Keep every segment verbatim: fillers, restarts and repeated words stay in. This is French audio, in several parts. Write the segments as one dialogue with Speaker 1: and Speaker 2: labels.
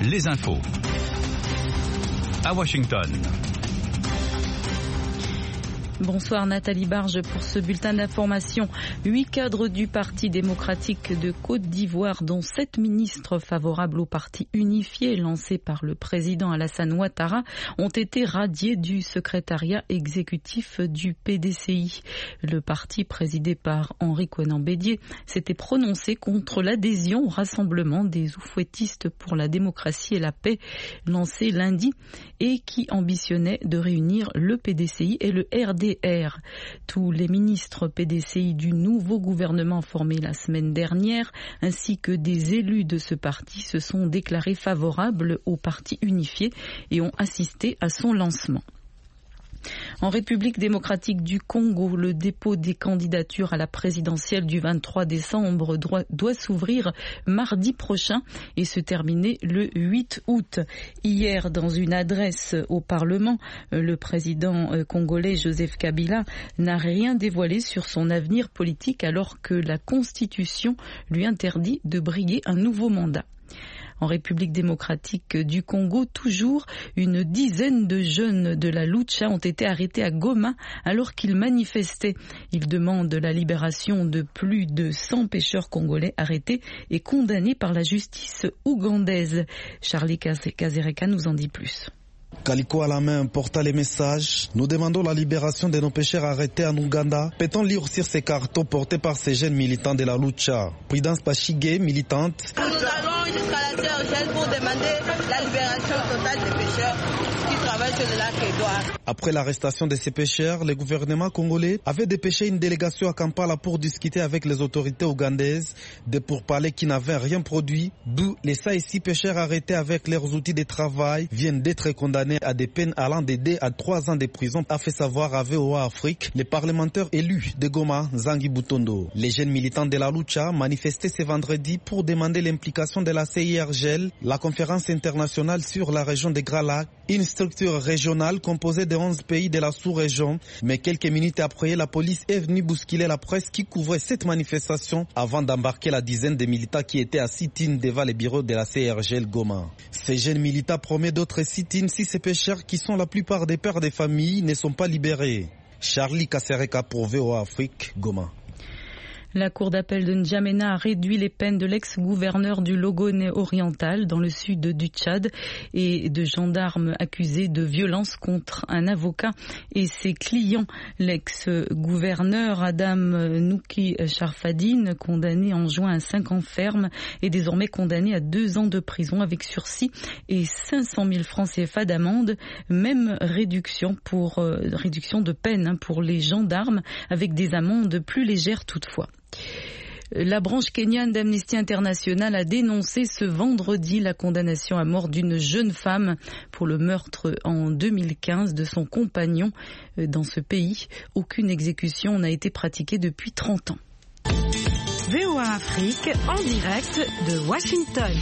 Speaker 1: les infos. À Washington.
Speaker 2: Bonsoir Nathalie Barge pour ce bulletin d'information. Huit cadres du Parti démocratique de Côte d'Ivoire, dont sept ministres favorables au parti unifié lancé par le président Alassane Ouattara, ont été radiés du secrétariat exécutif du P D C I. Le parti présidé par Henri Konan Bédié s'était prononcé contre l'adhésion au rassemblement des oufouettistes pour la démocratie et la paix lancé lundi et qui ambitionnait de réunir le P D C I et le R D R. Tous les ministres P D C I du nouveau gouvernement formé la semaine dernière, ainsi que des élus de ce parti, se sont déclarés favorables au parti unifié et ont assisté à son lancement. En République démocratique du Congo, le dépôt des candidatures à la présidentielle du vingt-trois décembre doit, doit s'ouvrir mardi prochain et se terminer le huit août. Hier, dans une adresse au Parlement, le président congolais Joseph Kabila n'a rien dévoilé sur son avenir politique alors que la Constitution lui interdit de briguer un nouveau mandat. En République démocratique du Congo, toujours, une dizaine de jeunes de la Lucha ont été arrêtés à Goma alors qu'ils manifestaient. Ils demandent la libération de plus de cent pêcheurs congolais arrêtés et condamnés par la justice ougandaise. Charlie Kazereka nous en dit plus.
Speaker 3: Calico à la main porta les messages. Nous demandons la libération de nos pêcheurs arrêtés en Ouganda. Peut-on lire sur ces cartons portés par ces jeunes militants de la Lucha? Prudence Pachigé, militante.
Speaker 4: Nous allons jusqu'à la C R G pour demander la libération totale des pêcheurs qui travaillent sur le lac Édouard.
Speaker 3: Après l'arrestation de ces pêcheurs, le gouvernement congolais avait dépêché une délégation à Kampala pour discuter avec les autorités ougandaises des pourparlers qui n'avaient rien produit, d'où les cinq et six pêcheurs arrêtés avec leurs outils de travail viennent d'être condamnés à des peines allant de deux à trois ans de prison, a fait savoir à V O A Afrique les parlementaires élus de Goma, Zangi Butondo. Les jeunes militants de la Lucha manifestaient ce vendredi pour demander l'implication de la C I R G L, la conférence internationale sur la région des Grands Lacs, une structure régionale composée de onze pays de la sous-région. Mais quelques minutes après, la police est venue bousculer la presse qui couvrait cette manifestation avant d'embarquer la dizaine de militants qui étaient à sit-in devant les bureaux de la C I R G L Goma. Ces jeunes militants promettent d'autres sit-in si ces pêcheurs, qui sont la plupart des pères des familles, ne sont pas libérés. Charlie Kasereka pour V O A Afrique, Goma.
Speaker 2: La cour d'appel de N'Djamena a réduit les peines de l'ex-gouverneur du Logone oriental dans le sud du Tchad et de gendarmes accusés de violence contre un avocat et ses clients. L'ex-gouverneur Adam Nouki Sharfadine, condamné en juin à cinq ans ferme, est désormais condamné à deux ans de prison avec sursis et cinq cent mille francs C F A d'amende. Même réduction pour euh, réduction de peine pour les gendarmes avec des amendes plus légères toutefois. La branche kenyane d'Amnesty International a dénoncé ce vendredi la condamnation à mort d'une jeune femme pour le meurtre en deux mille quinze de son compagnon. Dans ce pays, aucune exécution n'a été pratiquée depuis trente ans.
Speaker 5: V O A Afrique en direct de Washington.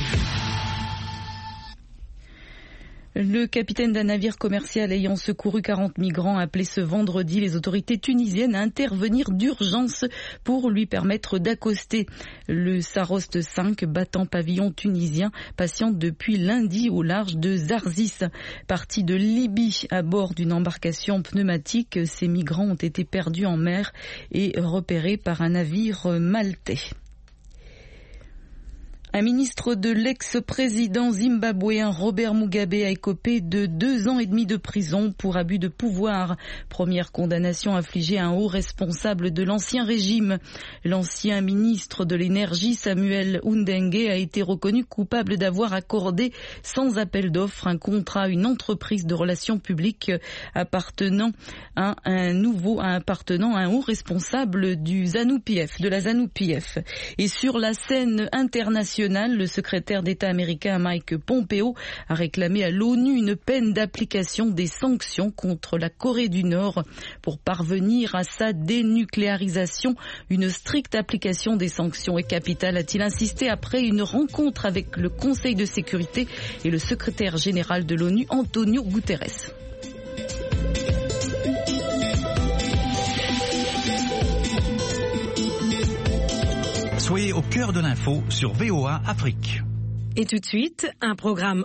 Speaker 2: Le capitaine d'un navire commercial ayant secouru quarante migrants a appelé ce vendredi les autorités tunisiennes à intervenir d'urgence pour lui permettre d'accoster. Le Sarost cinq, battant pavillon tunisien, patiente depuis lundi au large de Zarzis. Parti de Libye à bord d'une embarcation pneumatique, ces migrants ont été perdus en mer et repérés par un navire maltais. Un ministre de l'ex-président zimbabwéen Robert Mugabe a écopé de deux ans et demi de prison pour abus de pouvoir. Première condamnation infligée à un haut responsable de l'ancien régime. L'ancien ministre de l'énergie Samuel Undengue a été reconnu coupable d'avoir accordé sans appel d'offres un contrat à une entreprise de relations publiques appartenant à un nouveau, appartenant à un haut responsable du ZANU-P F, de la ZANU-P F. Et sur la scène internationale, le secrétaire d'État américain Mike Pompeo a réclamé à l'ONU une peine d'application des sanctions contre la Corée du Nord pour parvenir à sa dénucléarisation. Une stricte application des sanctions est capitale, a-t-il insisté après une rencontre avec le Conseil de sécurité et le secrétaire général de l'ONU, Antonio Guterres.
Speaker 1: Soyez au cœur de l'info sur V O A Afrique.
Speaker 5: Et tout de suite, un programme